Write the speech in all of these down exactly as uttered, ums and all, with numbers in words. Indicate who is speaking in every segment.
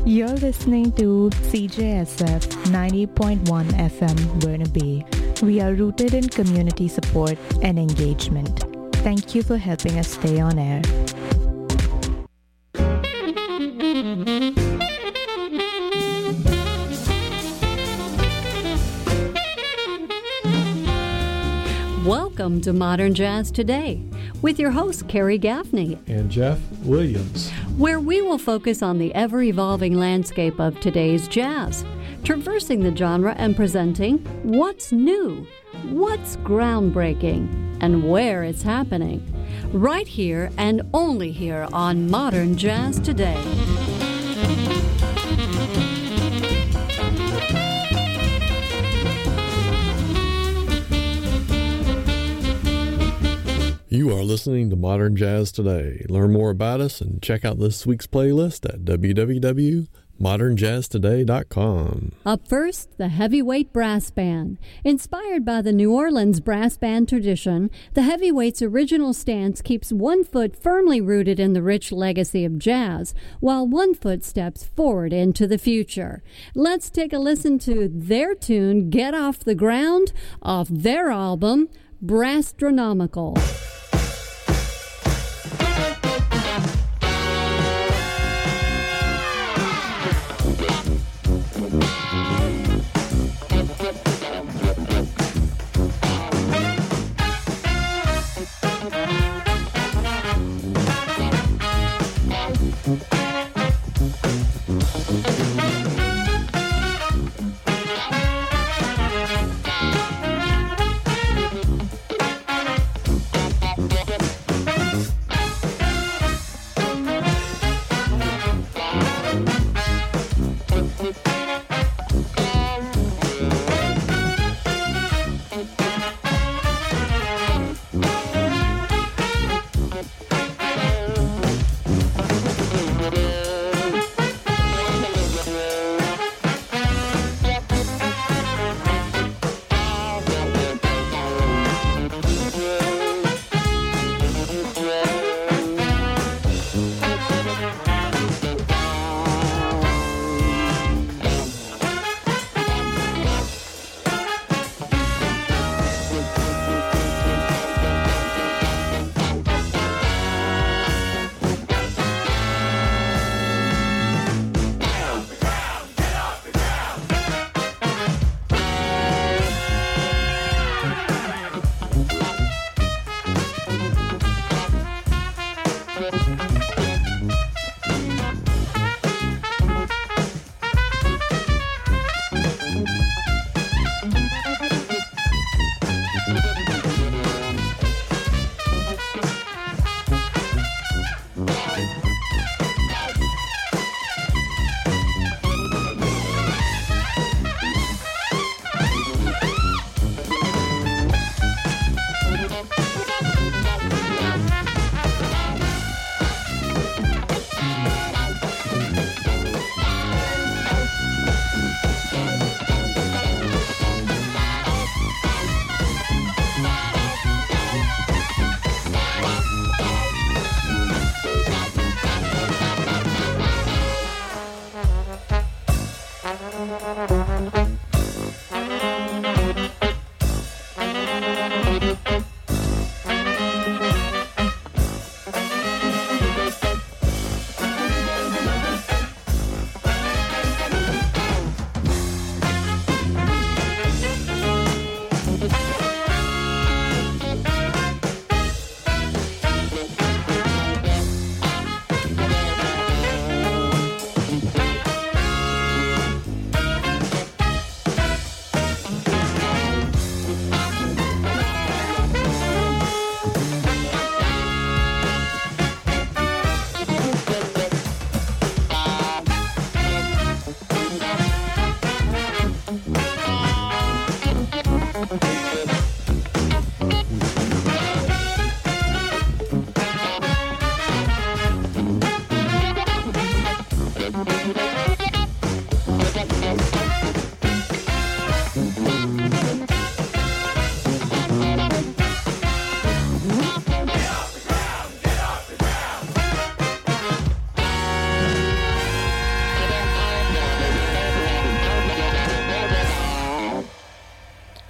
Speaker 1: You're listening to C J S F ninety point one F M Burnaby. We are rooted in community support and engagement. Thank you for helping us stay on air.
Speaker 2: Welcome to Modern Jazz Today with your host, Carrie Gaffney
Speaker 3: and Jeff Williams,
Speaker 2: where we will focus on the ever-evolving landscape of today's jazz, traversing the genre and presenting what's new, what's groundbreaking, and where it's happening. Right here and only here on Modern Jazz Today.
Speaker 3: You are listening to Modern Jazz Today. Learn more about us and check out this week's playlist at w w w dot modern jazz today dot com.
Speaker 2: Up first, the Heavyweight Brass Band. Inspired by the New Orleans brass band tradition, the Heavyweight's original stance keeps one foot firmly rooted in the rich legacy of jazz, while one foot steps forward into the future. Let's take a listen to their tune, Get Off the Ground, off their album, Brasstronomical.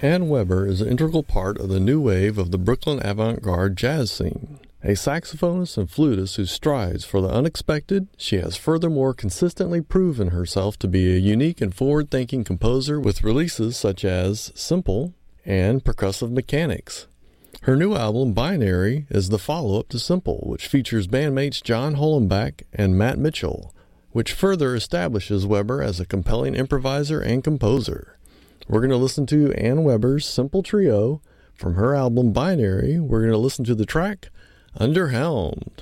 Speaker 3: Ann Weber is an integral part of the new wave of the Brooklyn avant-garde jazz scene. A saxophonist and flutist who strives for the unexpected, she has furthermore consistently proven herself to be a unique and forward-thinking composer with releases such as Simple and Percussive Mechanics. Her new album, Binary, is the follow-up to Simple, which features bandmates John Hollenbach and Matt Mitchell, which further establishes Weber as a compelling improviser and composer. We're going to listen to Ann Weber's Simple Trio. From her album Binary, we're going to listen to the track Underhelmed.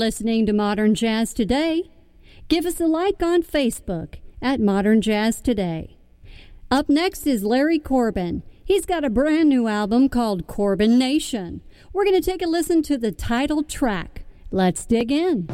Speaker 2: listening to Modern Jazz Today. Give us a like on Facebook at Modern Jazz Today. Up next is Larry Corbin. He's got a brand new album called Corbin Nation. We're going to take a listen to the title track. Let's dig in.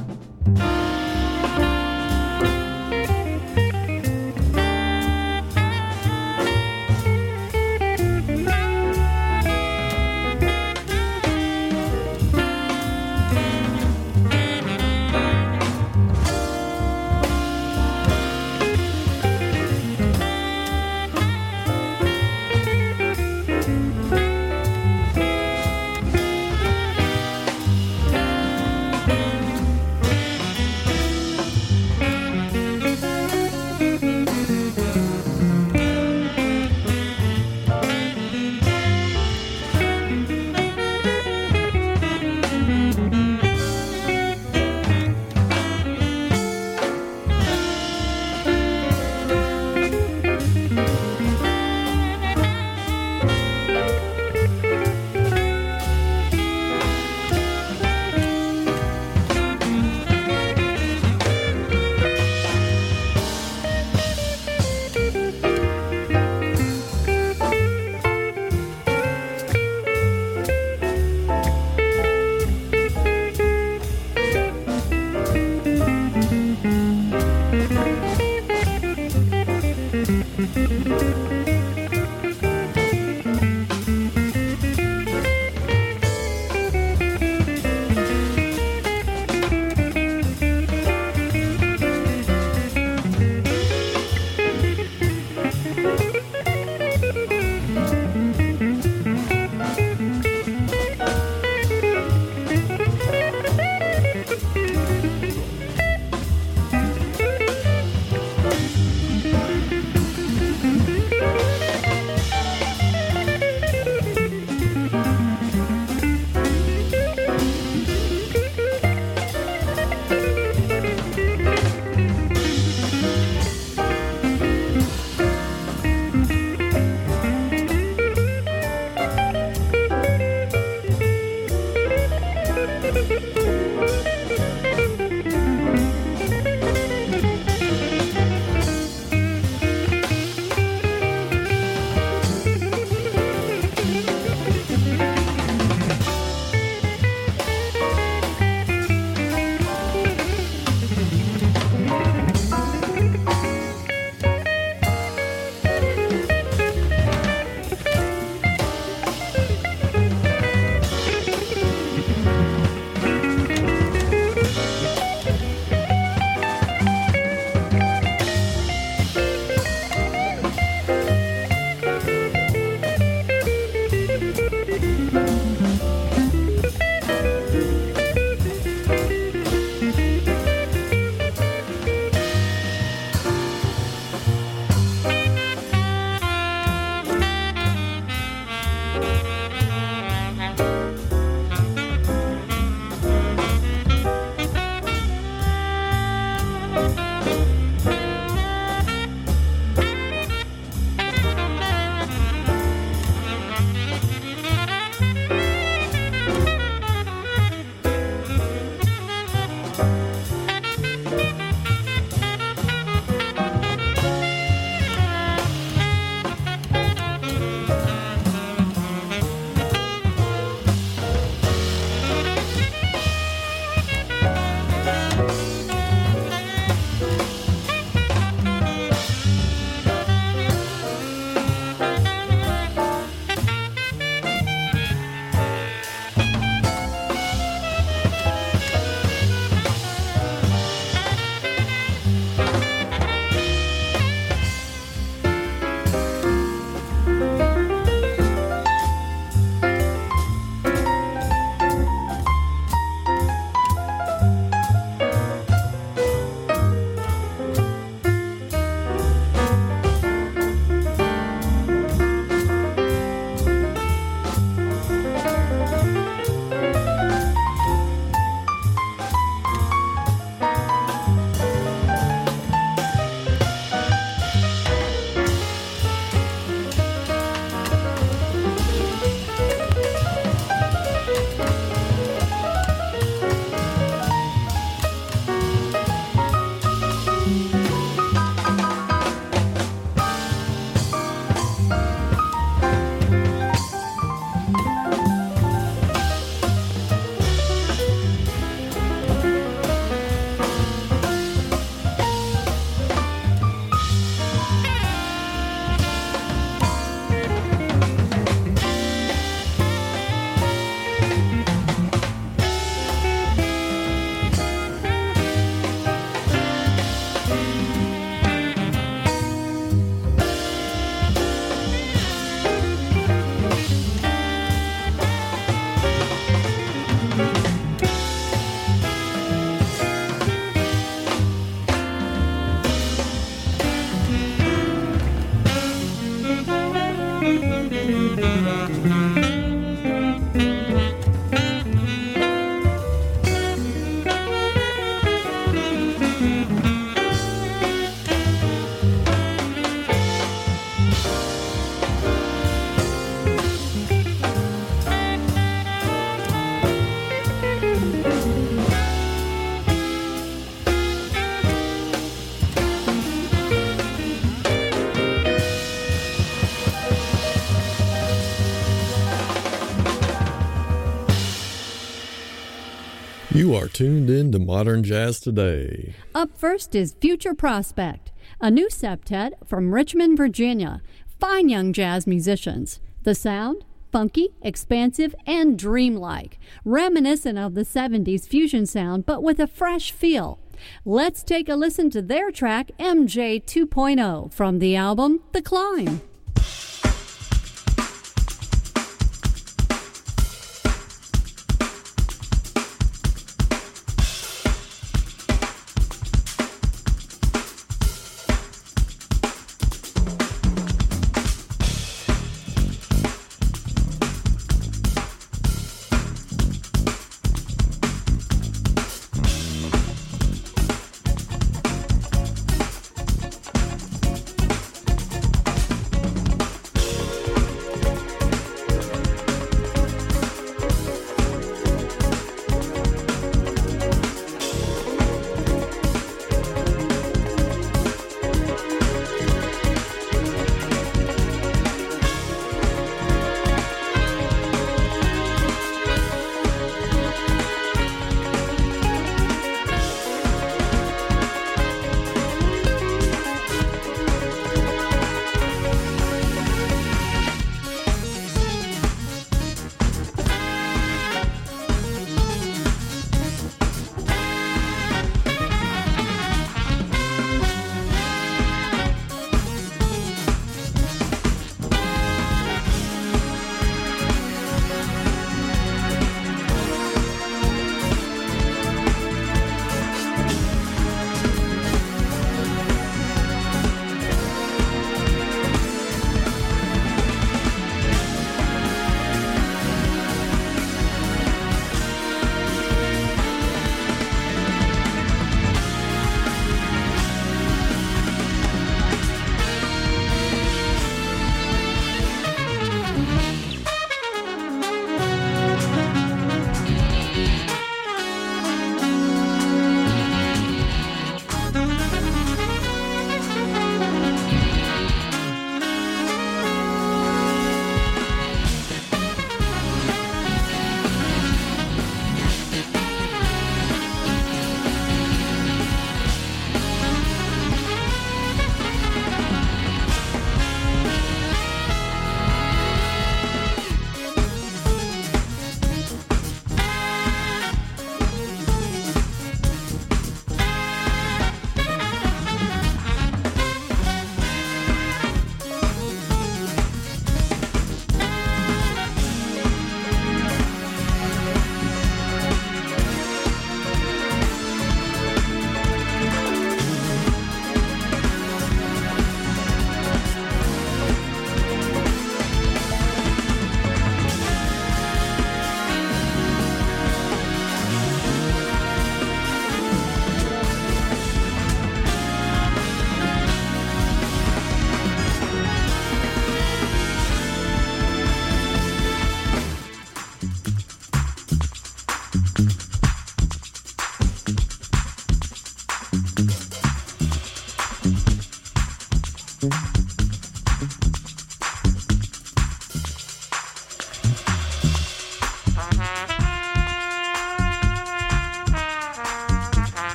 Speaker 3: You are tuned in to Modern Jazz Today.
Speaker 2: Up first is Future Prospect, a new septet from Richmond, Virginia. Fine young jazz musicians. The sound? Funky, expansive, and dreamlike. Reminiscent of the seventies fusion sound, but with a fresh feel. Let's take a listen to their track, M J two point oh, from the album The Climb.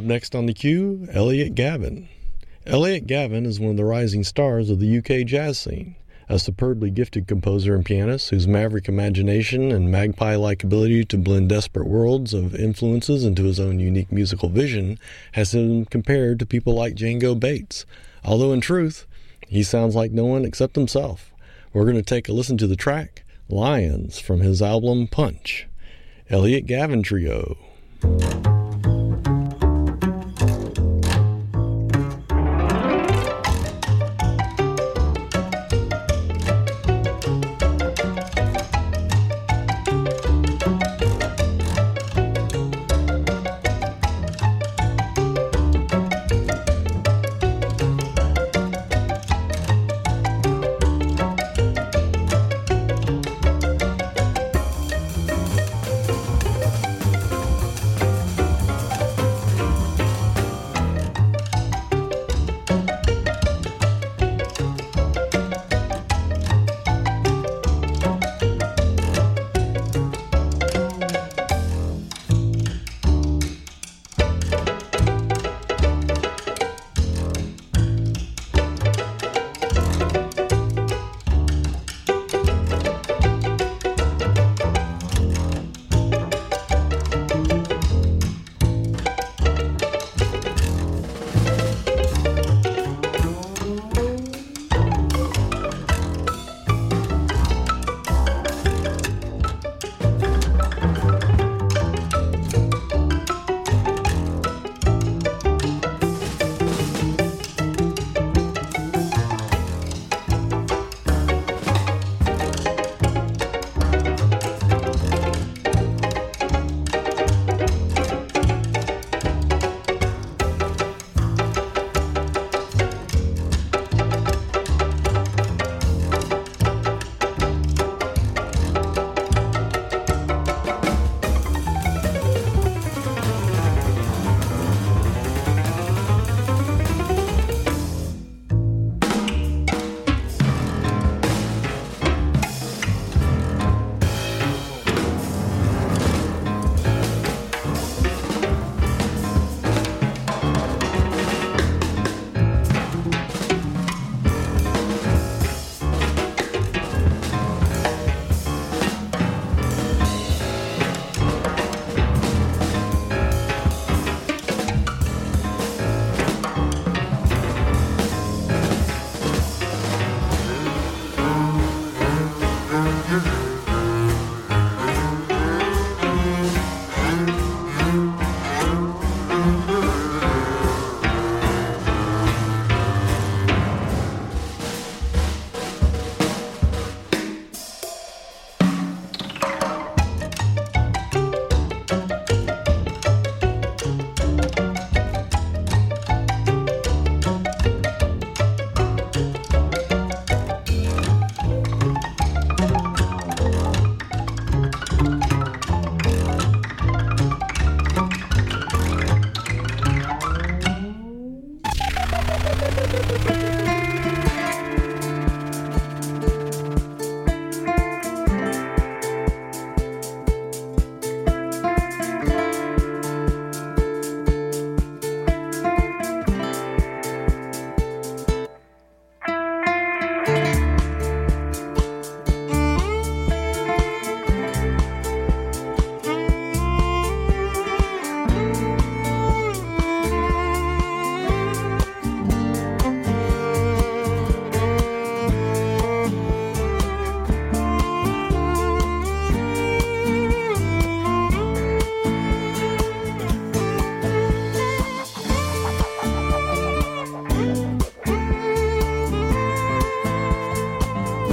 Speaker 3: next on the queue, Elliot Gavin. Elliot Gavin is one of the rising stars of the U K jazz scene, a superbly gifted composer and pianist whose maverick imagination and magpie-like ability to blend desperate worlds of influences into his own unique musical vision has him compared to people like Django Bates, although in truth, he sounds like no one except himself. We're going to take a listen to the track, Lions, from his album Punch. Elliot Gavin Trio.